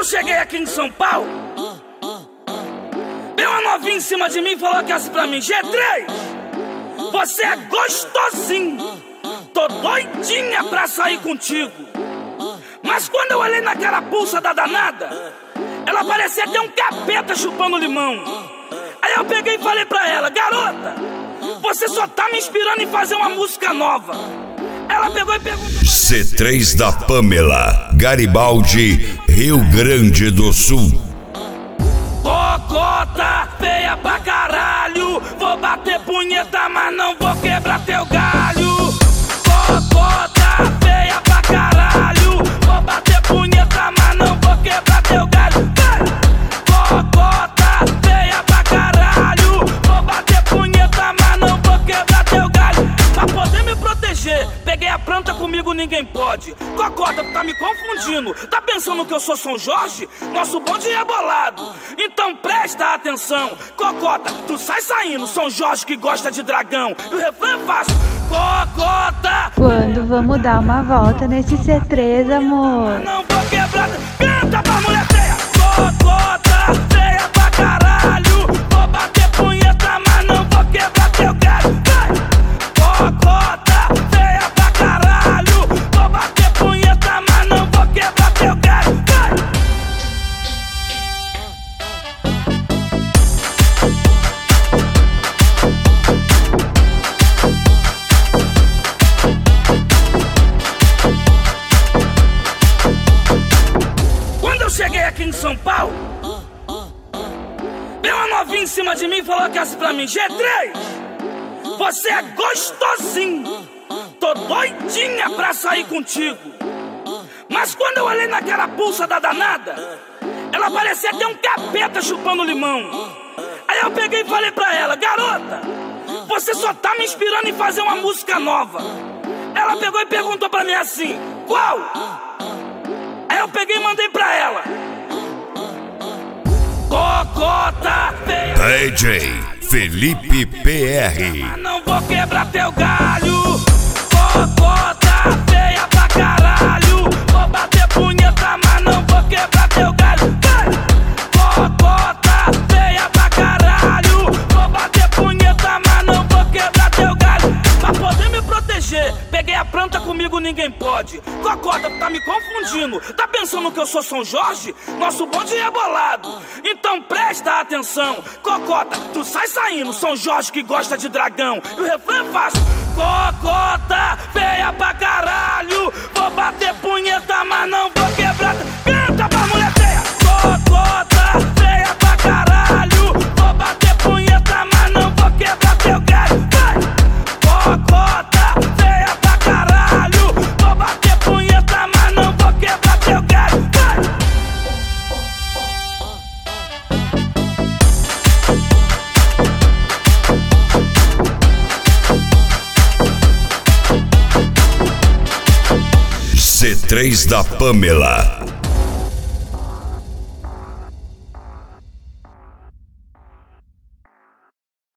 eu cheguei aqui em São Paulo, veio uma novinha em cima de mim e falou assim pra mim: G3, você é gostosinho, tô doidinha pra sair contigo. Mas quando eu olhei naquela pulsa da danada, ela parecia ter um capeta chupando limão. Aí eu peguei e falei pra ela: garota, você só tá me inspirando em fazer uma música nova. Ela pegou e perguntou: C3 da Pamela, Garibaldi, Rio Grande do Sul. Cocota, feia pra caralho, vou bater punheta, mas não vou quebrar teu galho. Cocota, feia pra caralho, vou bater punheta, mas não vou quebrar teu galho. Cocota, feia pra caralho, vou bater punheta, mas não vou quebrar teu galho. Pra poder me proteger, peguei a planta, comigo ninguém pode. Cocota, tá me confundindo, tá pensando que eu sou São Jorge? Nosso bonde é bolado, então presta atenção. Cocota, tu sai saindo, São Jorge que gosta de dragão. E o refrão é fácil: Cocota, quando vamos dar uma volta nesse C3, amor? não vou quebrar. Canta pra mulher feia. Cocota, feia pra caralho, vou bater punheta, mas não vou quebrar teu galho. Cocota, feia pra caralho, vou bater punheta, mas não vou quebrar teu galho. Quando eu cheguei aqui em São Paulo, veio uma novinha em cima de mim e falou assim pra mim: G3, você é gostosinho, tô doidinha pra sair contigo. Mas quando eu olhei naquela pulsa da danada, ela parecia ter um capeta chupando limão. Aí eu peguei e falei pra ela: garota, você só tá me inspirando em fazer uma música nova. Ela pegou e perguntou pra mim assim: qual? Aí eu peguei e mandei pra ela: Cocota, feia, DJ Felipe PR. não vou quebrar teu galho. Cocota, feia pra caralho, vou bater punheta, mas não vou quebrar teu galho. Cocota, feia pra caralho, vou bater punheta, mas não vou quebrar teu galho. Pra poder me proteger, peguei a planta, comigo ninguém pode. Cocota, tá me confundindo, tá pensando que eu sou São Jorge? Nosso bonde é bolado, então presta atenção. Cocota, tu sai saindo, São Jorge que gosta de dragão. E o refrão é fácil: Cocota, feia pra caralho, vou bater punheta, mas não vou quebrar. Canta pra mulher feia. Cocota, feia pra caralho, vou bater punheta, mas não vou quebrar teu galho. Cocota, feia pra caralho, vou bater punheta, mas não vou quebrar teu galho. C3 da Pamela,